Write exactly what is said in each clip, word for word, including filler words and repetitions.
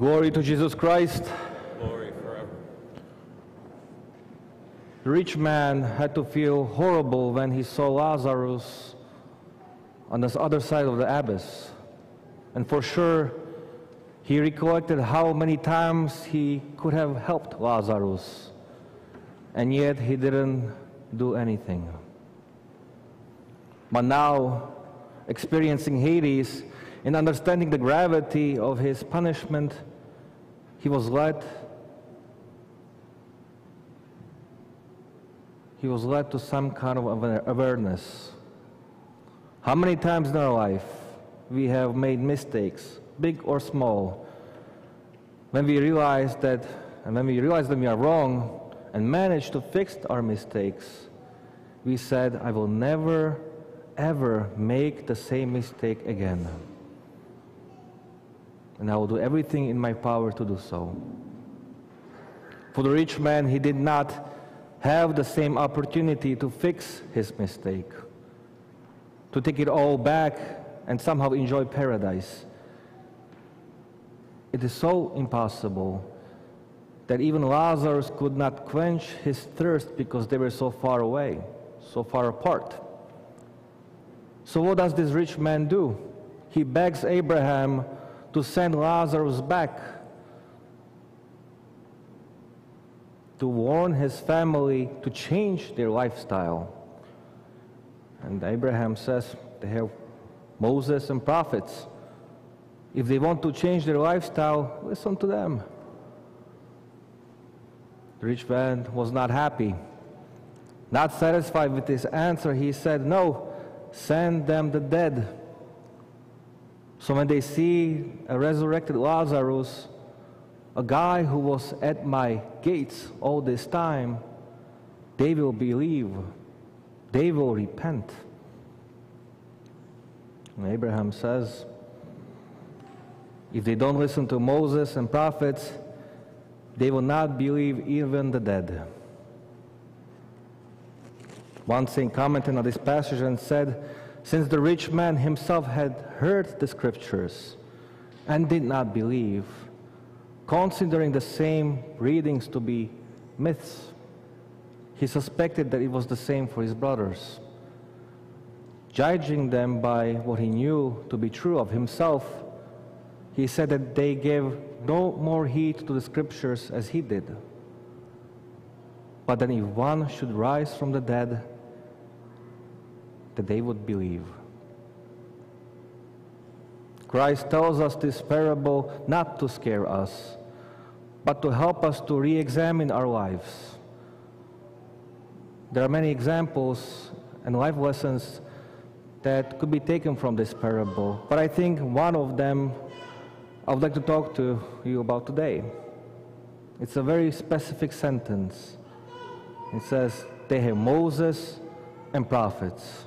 Glory to Jesus Christ. Glory forever. The rich man had to feel horrible when he saw Lazarus on the other side of the abyss. And for sure, he recollected how many times he could have helped Lazarus, and yet he didn't do anything. But now, experiencing Hades and understanding the gravity of his punishment, he was led he was led to some kind of awareness. How many times in our life we have made mistakes, big or small, when we realize that, and when we realize that we are wrong and manage to fix our mistakes, we said, I will never, ever make the same mistake again. And I will do everything in my power to do so. For the rich man, he did not have the same opportunity to fix his mistake, to take it all back and somehow enjoy paradise. It is so impossible that even Lazarus could not quench his thirst because they were so far away, so far apart. So what does this rich man do? He begs Abraham to send Lazarus back, to warn his family to change their lifestyle. And Abraham says they have Moses and prophets. If they want to change their lifestyle, listen to them. The rich man was not happy. Not satisfied with his answer, he said, no, send them the dead. So when they see a resurrected Lazarus, a guy who was at my gates all this time, they will believe, they will repent. And Abraham says, if they don't listen to Moses and prophets, they will not believe even the dead. One saint commented on this passage and said, since the rich man himself had heard the scriptures and did not believe, considering the same readings to be myths, he suspected that it was the same for his brothers. Judging them by what he knew to be true of himself, he said that they gave no more heed to the scriptures as he did. But that if one should rise from the dead, that they would believe. Christ tells us this parable not to scare us, but to help us to re-examine our lives. There are many examples and life lessons that could be taken from this parable, but I think one of them I would like to talk to you about today. It's a very specific sentence. It says, they have Moses and prophets.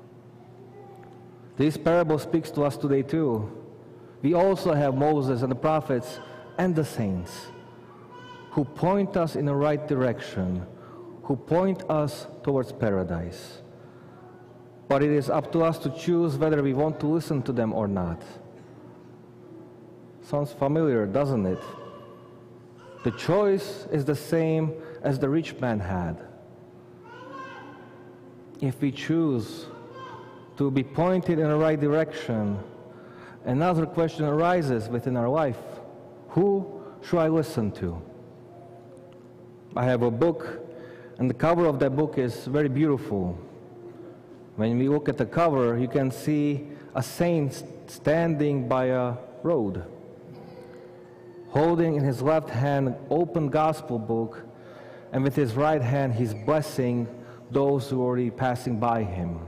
This parable speaks to us today too. We also have Moses and the prophets and the saints who point us in the right direction, who point us towards paradise. But it is up to us to choose whether we want to listen to them or not. Sounds familiar, doesn't it? The choice is the same as the rich man had. If we choose to be pointed in the right direction, another question arises within our life. Who should I listen to? I have a book, and the cover of that book is very beautiful. When we look at the cover, you can see a saint standing by a road, holding in his left hand an open gospel book, and with his right hand he's blessing those who are already passing by him,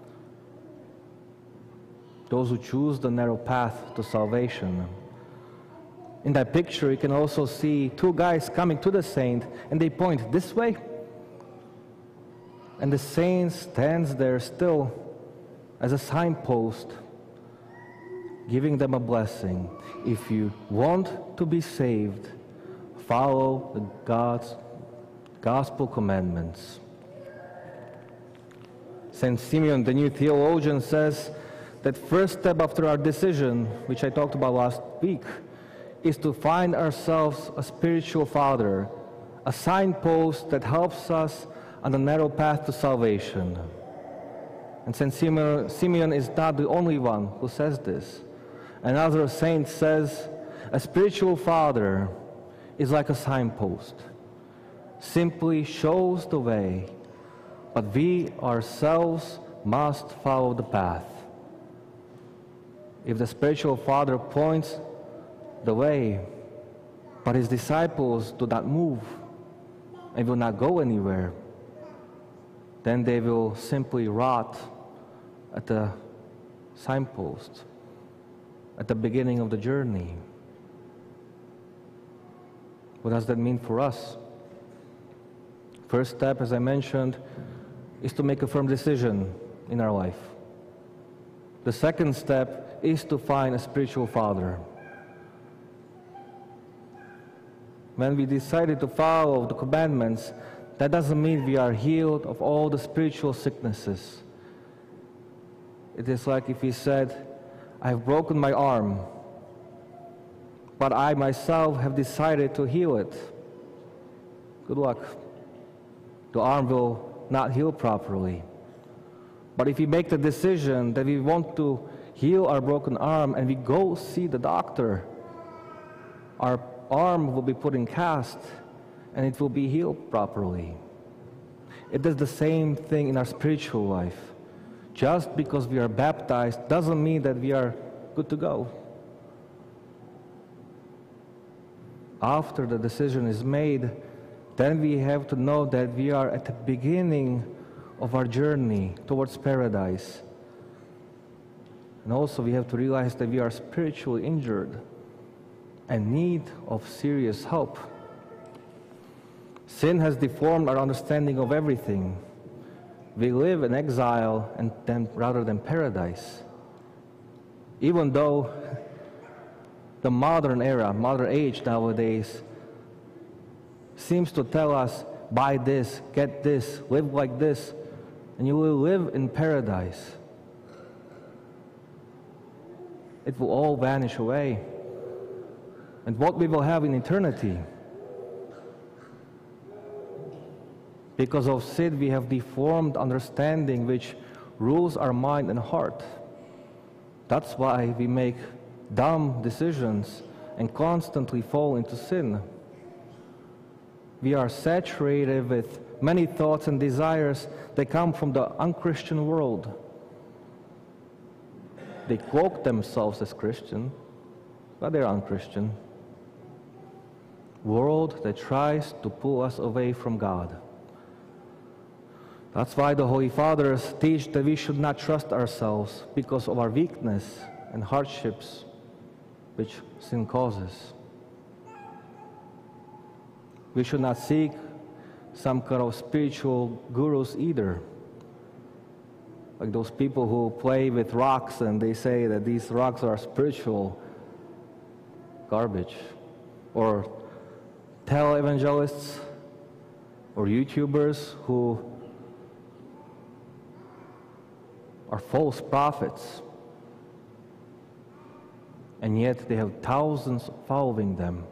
those who choose the narrow path to salvation. In that picture, you can also see two guys coming to the saint, and they point this way, and the saint stands there still as a signpost, giving them a blessing. If you want to be saved, follow the God's gospel commandments. Saint Simeon, the new theologian, says that first step after our decision, which I talked about last week, is to find ourselves a spiritual father, a signpost that helps us on the narrow path to salvation. And Saint Simeon, Simeon is not the only one who says this. Another saint says, a spiritual father is like a signpost, simply shows the way, but we ourselves must follow the path. If the spiritual father points the way, but his disciples do not move and will not go anywhere, then they will simply rot at the signpost, at the beginning of the journey. What does that mean for us? First step, as I mentioned, is to make a firm decision in our life. The second step is to find a spiritual father. When we decided to follow the commandments, that doesn't mean we are healed of all the spiritual sicknesses. It is like if he said, I have broken my arm, but I myself have decided to heal it. Good luck. The arm will not heal properly. But if we make the decision that we want to heal our broken arm and we go see the doctor, our arm will be put in cast and it will be healed properly. It is the same thing in our spiritual life. Just because we are baptized doesn't mean that we are good to go. After the decision is made, then we have to know that we are at the beginning of our journey towards paradise. And also we have to realize that we are spiritually injured and need of serious help. Sin has deformed our understanding of everything. We live in exile and then, rather than paradise. Even though the modern era, modern age nowadays, seems to tell us, buy this, get this, live like this, and you will live in paradise. It will all vanish away. And what we will have in eternity? Because of sin, we have deformed understanding which rules our mind and heart. That's why we make dumb decisions and constantly fall into sin. We are saturated with many thoughts and desires that come from the unchristian world. They cloak themselves as Christian, but they're unchristian. World that tries to pull us away from God. That's why the Holy Fathers teach that we should not trust ourselves because of our weakness and hardships which sin causes. We should not seek some kind of spiritual gurus either. Like those people who play with rocks and they say that these rocks are spiritual garbage. Or televangelists or YouTubers who are false prophets, and yet they have thousands following them.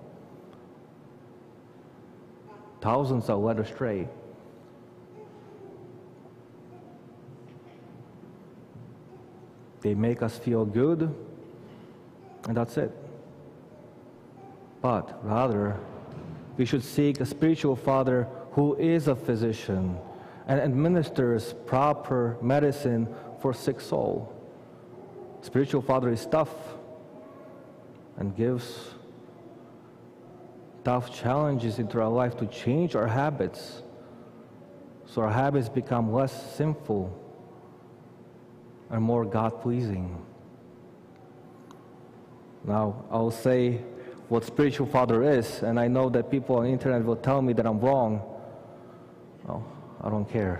Thousands are led astray. They make us feel good, and that's it. But rather, we should seek a spiritual father who is a physician and administers proper medicine for sick soul. Spiritual father is tough and gives tough challenges into our life to change our habits so our habits become less sinful and more God-pleasing. Now, I'll say what spiritual father is, and I know that people on the internet will tell me that I'm wrong. Well, I don't care.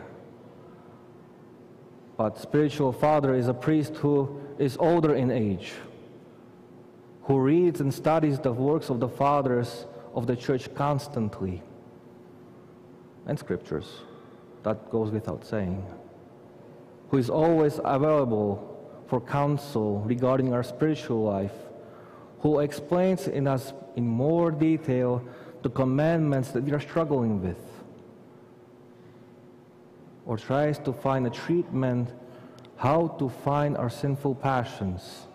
But spiritual father is a priest who is older in age, who reads and studies the works of the fathers of the church constantly, and scriptures, that goes without saying, who is always available for counsel regarding our spiritual life, who explains in as in more detail the commandments that we are struggling with, or tries to find a treatment how to find our sinful passions,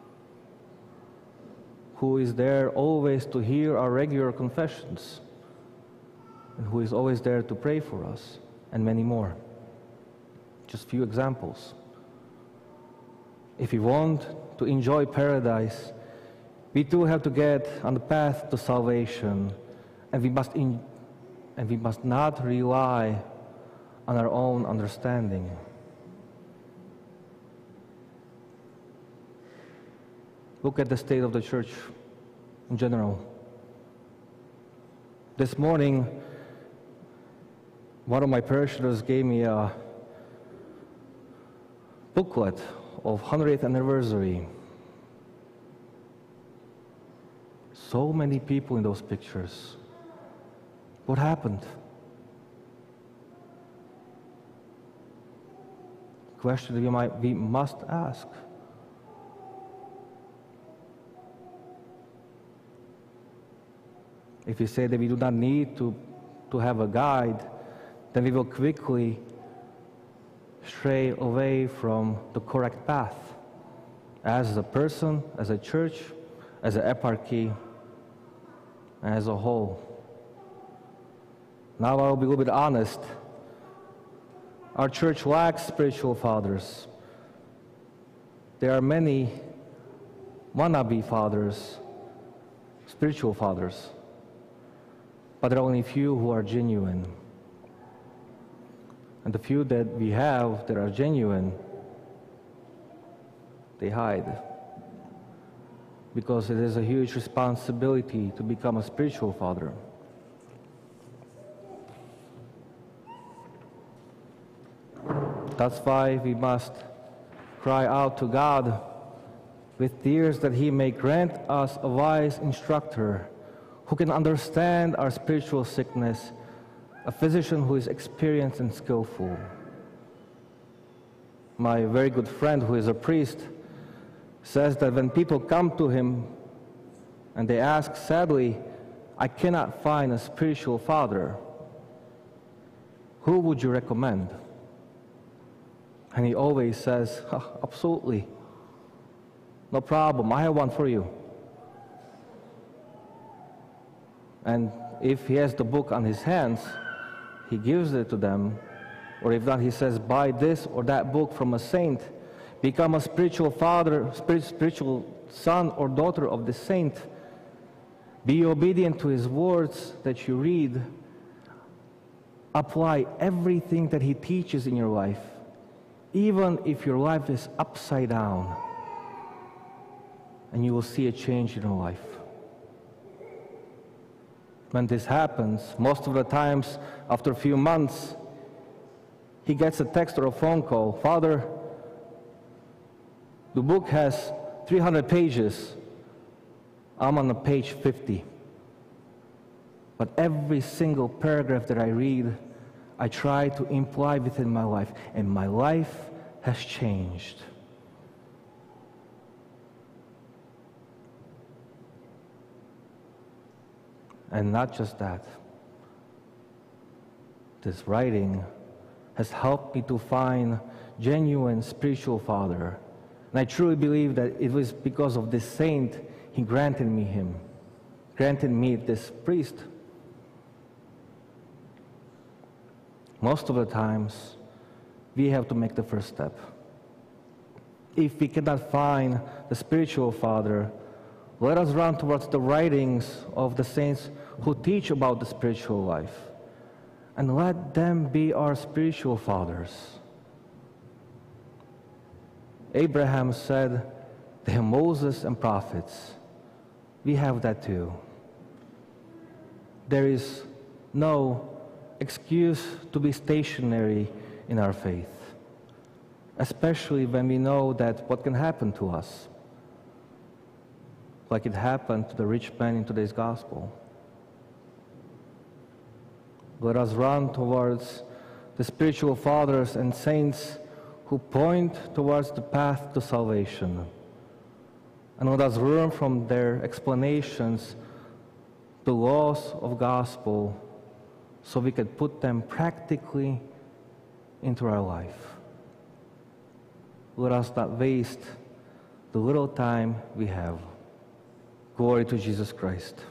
who is there always to hear our regular confessions, and who is always there to pray for us, and many more. Just few examples. If we want to enjoy paradise, we too have to get on the path to salvation, and we must in, and we must not rely on our own understanding. Look at the state of the church in general. This morning, one of my parishioners gave me a booklet of hundredth anniversary. So many people in those pictures. What happened? Question that we might we must ask. If we say that we do not need to, to have a guide, then we will quickly stray away from the correct path as a person, as a church, as an eparchy, and as a whole. Now I will be a little bit honest. Our church lacks spiritual fathers. There are many wannabe fathers, spiritual fathers, but there are only few who are genuine. And the few that we have that are genuine, they hide. Because it is a huge responsibility to become a spiritual father. That's why we must cry out to God with tears that He may grant us a wise instructor who can understand our spiritual sickness, a physician who is experienced and skillful. My very good friend who is a priest says that when people come to him and they ask, sadly, I cannot find a spiritual father, who would you recommend? And he always says, oh, absolutely, no problem, I have one for you. And if he has the book on his hands, he gives it to them, or if not, he says, buy this or that book from a saint, become a spiritual father, spiritual son or daughter of the saint, be obedient to his words that you read, apply everything that he teaches in your life, even if your life is upside down, and you will see a change in your life. When this happens, most of the times, after a few months, he gets a text or a phone call. Father, the book has three hundred pages. I'm on page fifty. But every single paragraph that I read, I try to imply within my life, and my life has changed. And not just that. This writing has helped me to find genuine spiritual father. And I truly believe that it was because of this saint he granted me him, granted me this priest. Most of the times, we have to make the first step. If we cannot find the spiritual father, let us run towards the writings of the saints who teach about the spiritual life, and let them be our spiritual fathers. Abraham said, they have Moses and prophets. We have that too. There is no excuse to be stationary in our faith, especially when we know that what can happen to us, like it happened to the rich man in today's gospel. Let us run towards the spiritual fathers and saints who point towards the path to salvation. And let us learn from their explanations the laws of gospel so we can put them practically into our life. Let us not waste the little time we have. Glory to Jesus Christ.